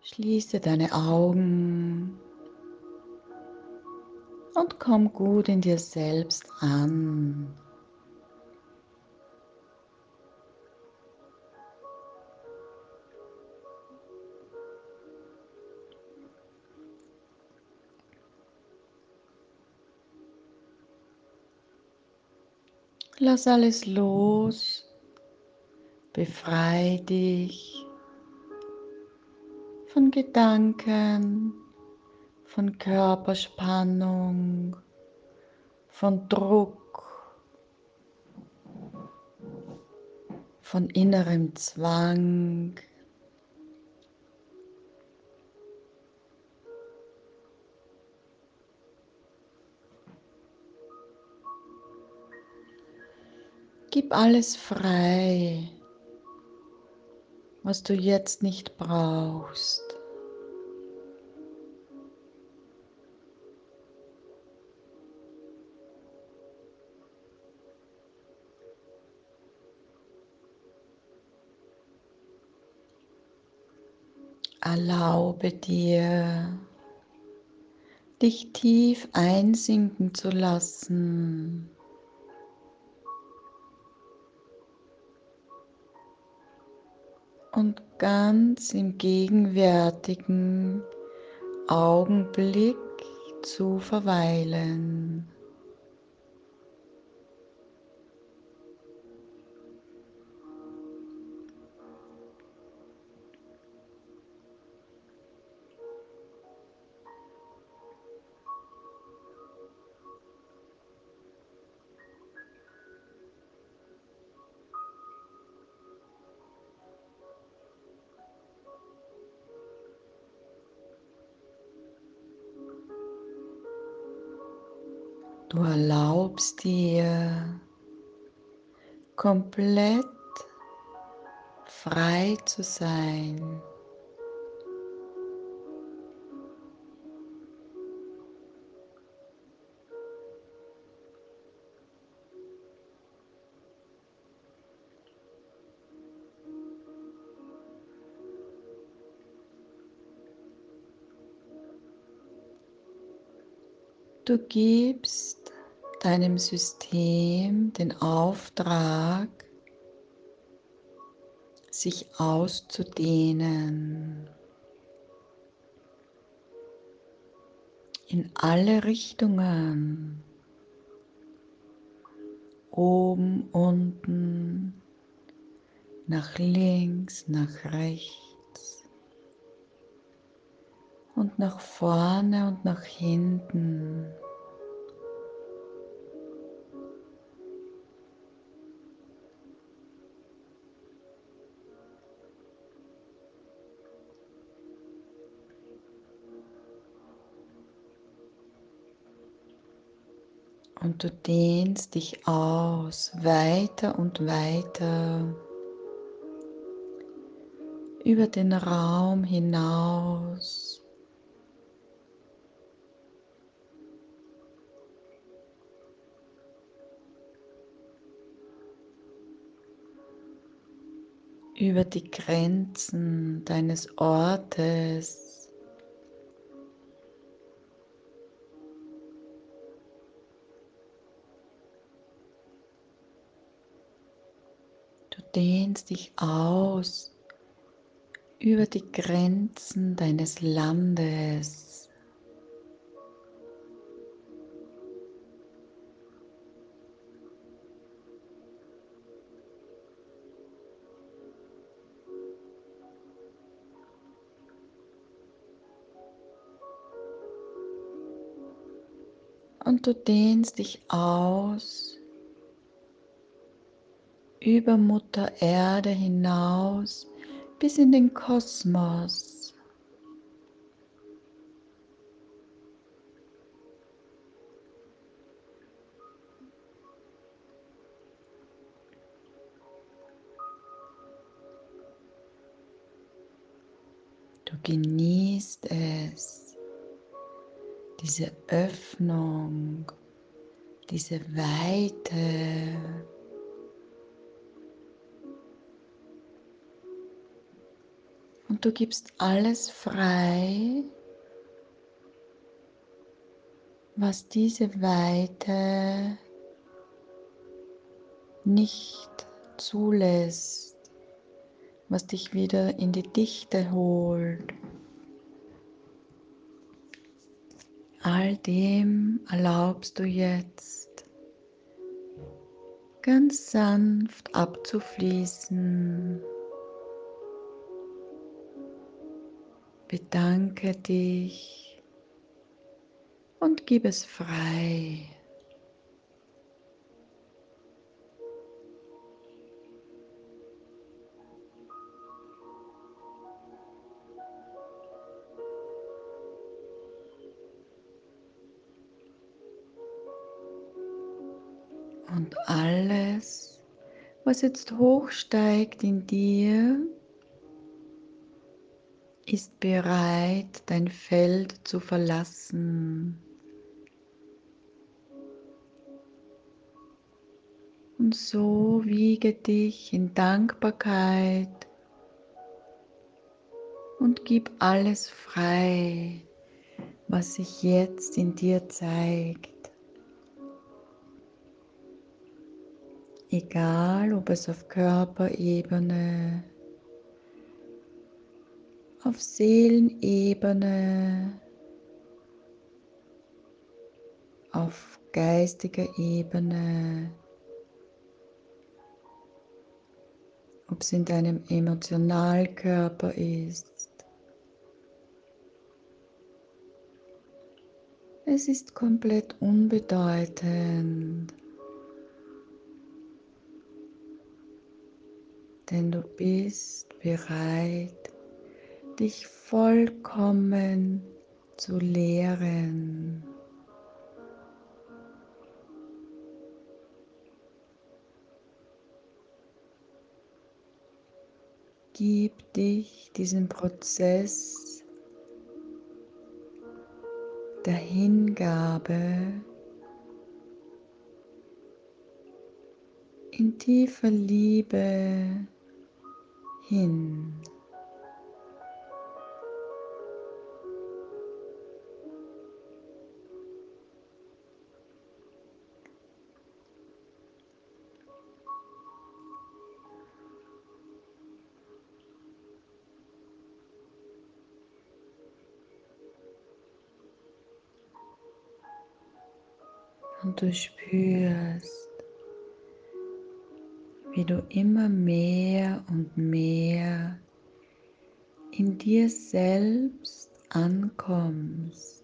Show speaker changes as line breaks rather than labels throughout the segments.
Schließe deine Augen und komm gut in dir selbst an. Lass alles los, befreie dich von Gedanken, von Körperspannung, von Druck, von innerem Zwang. Gib alles frei, was du jetzt nicht brauchst. Erlaube dir, dich tief einsinken zu lassen und ganz im gegenwärtigen Augenblick zu verweilen. Du erlaubst dir, komplett frei zu sein. Du gibst deinem System den Auftrag, sich auszudehnen in alle Richtungen, oben, unten, nach links, nach rechts und nach vorne und nach hinten. Und du dehnst dich aus, weiter und weiter über den Raum hinaus. Über die Grenzen deines Ortes. Du dehnst dich aus über die Grenzen deines Landes. Und du dehnst dich aus über Mutter Erde hinaus bis in den Kosmos. Du genießt es, diese Öffnung, diese Weite. Und du gibst alles frei, was diese Weite nicht zulässt, was dich wieder in die Dichte holt. All dem erlaubst du jetzt ganz sanft abzufließen. Bedanke dich und gib es frei. Und alles, was jetzt hochsteigt in dir, ist bereit, dein Feld zu verlassen. Und so wiege dich in Dankbarkeit und gib alles frei, was sich jetzt in dir zeigt. Egal, ob es auf Körperebene, auf Seelenebene, auf geistiger Ebene, ob es in deinem Emotionalkörper ist. Es ist komplett unbedeutend, denn du bist bereit, dich vollkommen zu leeren. Gib dich diesem Prozess der Hingabe in tiefer Liebe hin. Und du spürst, wie du immer mehr und mehr in dir selbst ankommst.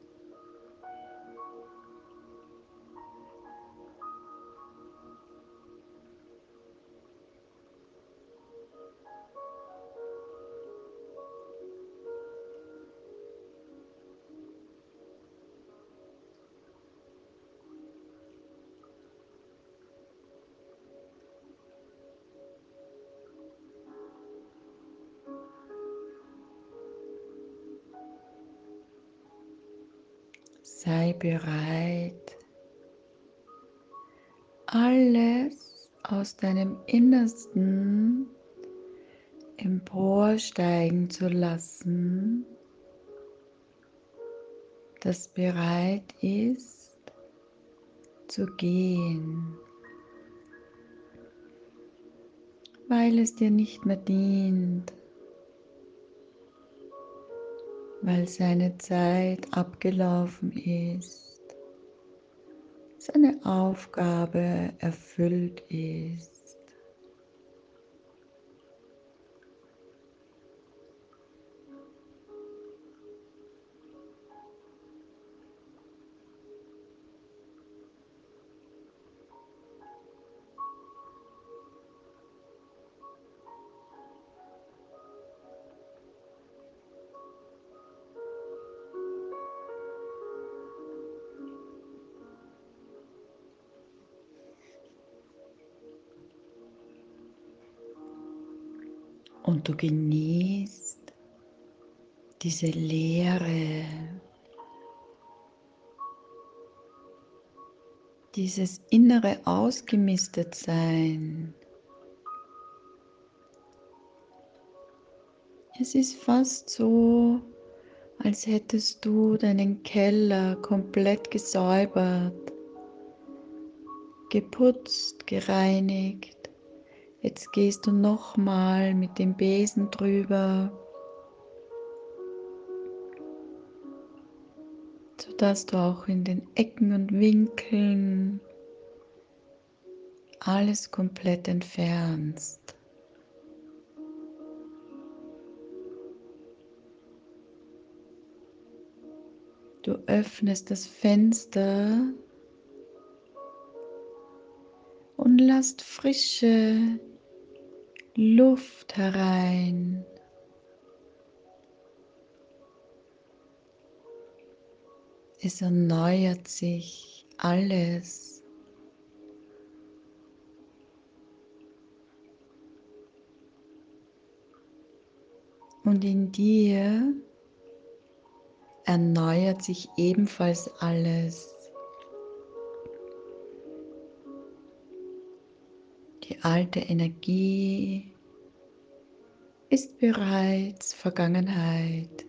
Sei bereit, alles aus deinem Innersten emporsteigen zu lassen, das bereit ist zu gehen, weil es dir nicht mehr dient, weil seine Zeit abgelaufen ist, seine Aufgabe erfüllt ist. Und du genießt diese Leere, dieses innere Ausgemistetsein, Es ist fast so, als hättest du deinen Keller komplett gesäubert, geputzt, gereinigt. Jetzt gehst du nochmal mit dem Besen drüber, sodass du auch in den Ecken und Winkeln alles komplett entfernst. Du öffnest das Fenster und lässt frische Luft herein. Es erneuert sich alles. Und in dir erneuert sich ebenfalls alles. Die alte Energie ist bereits Vergangenheit.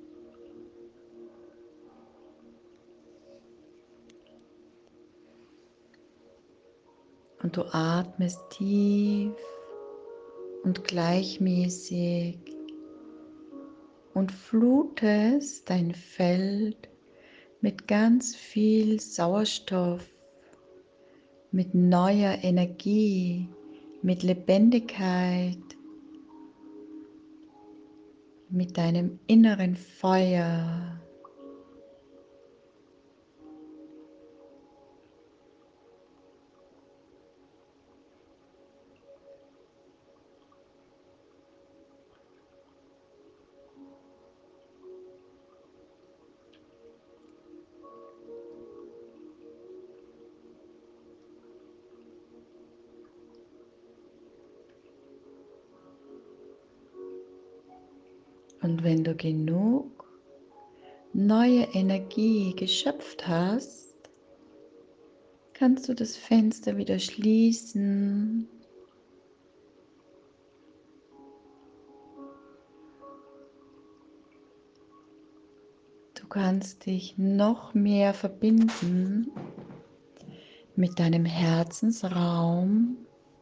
Und du atmest tief und gleichmäßig und flutest dein Feld mit ganz viel Sauerstoff, mit neuer Energie, mit Lebendigkeit, mit deinem inneren Feuer. Und wenn du genug neue Energie geschöpft hast, kannst du das Fenster wieder schließen Du kannst dich noch mehr verbinden mit deinem Herzensraum.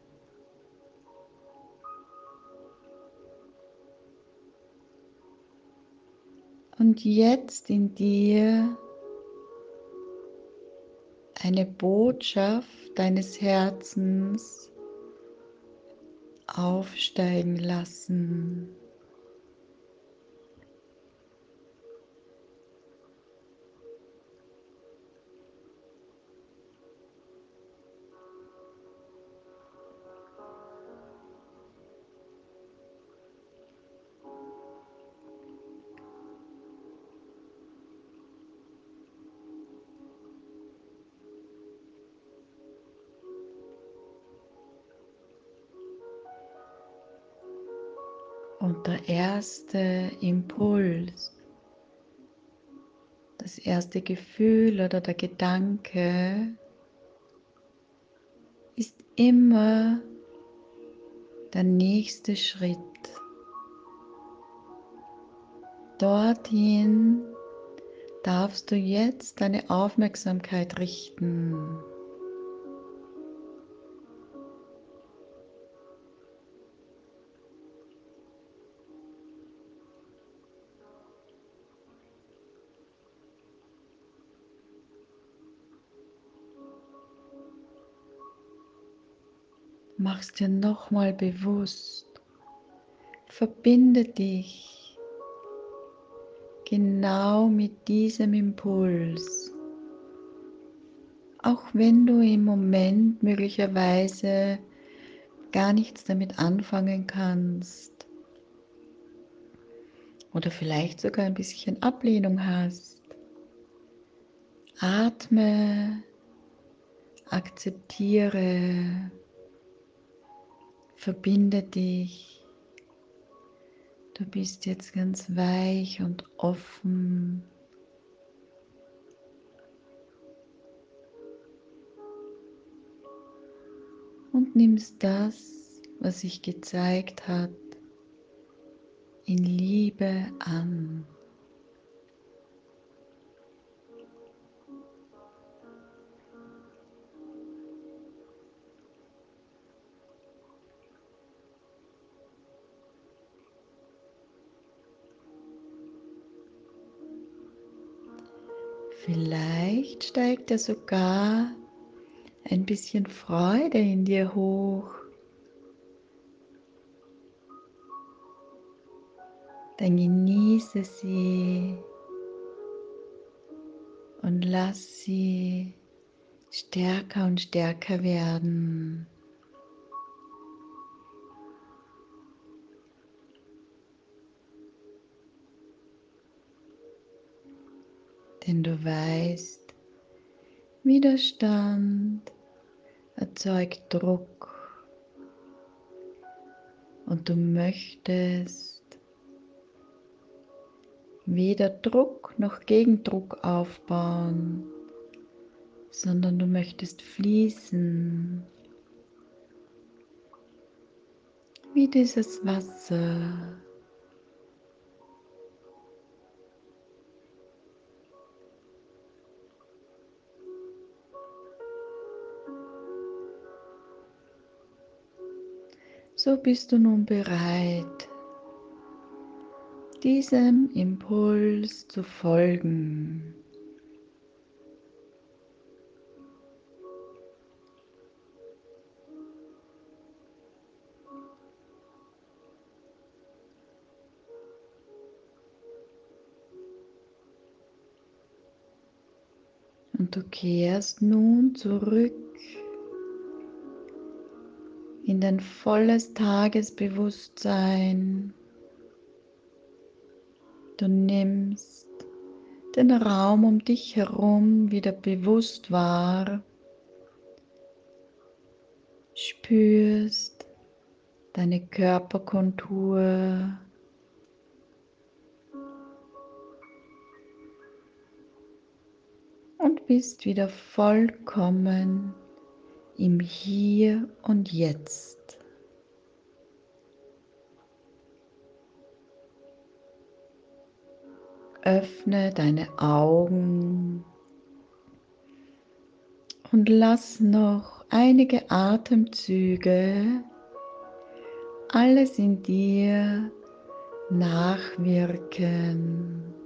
Und jetzt in dir eine Botschaft deines Herzens aufsteigen lassen. Und der erste Impuls, das erste Gefühl oder der Gedanke ist immer der nächste Schritt. Dorthin darfst du jetzt deine Aufmerksamkeit richten. Mach's dir nochmal bewusst. Verbinde dich genau mit diesem Impuls. Auch wenn du im Moment möglicherweise gar nichts damit anfangen kannst oder vielleicht sogar ein bisschen Ablehnung hast. Atme, akzeptiere, verbinde dich. Du bist jetzt ganz weich und offen. Und nimmst das, was sich gezeigt hat, in Liebe an. Vielleicht steigt ja sogar ein bisschen Freude in dir hoch. Dann genieße sie und lass sie stärker und stärker werden. Denn du weißt, Widerstand erzeugt Druck und du möchtest weder Druck noch Gegendruck aufbauen, sondern du möchtest fließen wie dieses Wasser. So bist du nun bereit, diesem Impuls zu folgen. Und du kehrst nun zurück in dein volles Tagesbewusstsein. Du nimmst den Raum um dich herum wieder bewusst wahr, spürst deine Körperkontur und bist wieder vollkommen im Hier und Jetzt. Öffne deine Augen und lass noch einige Atemzüge alles in dir nachwirken.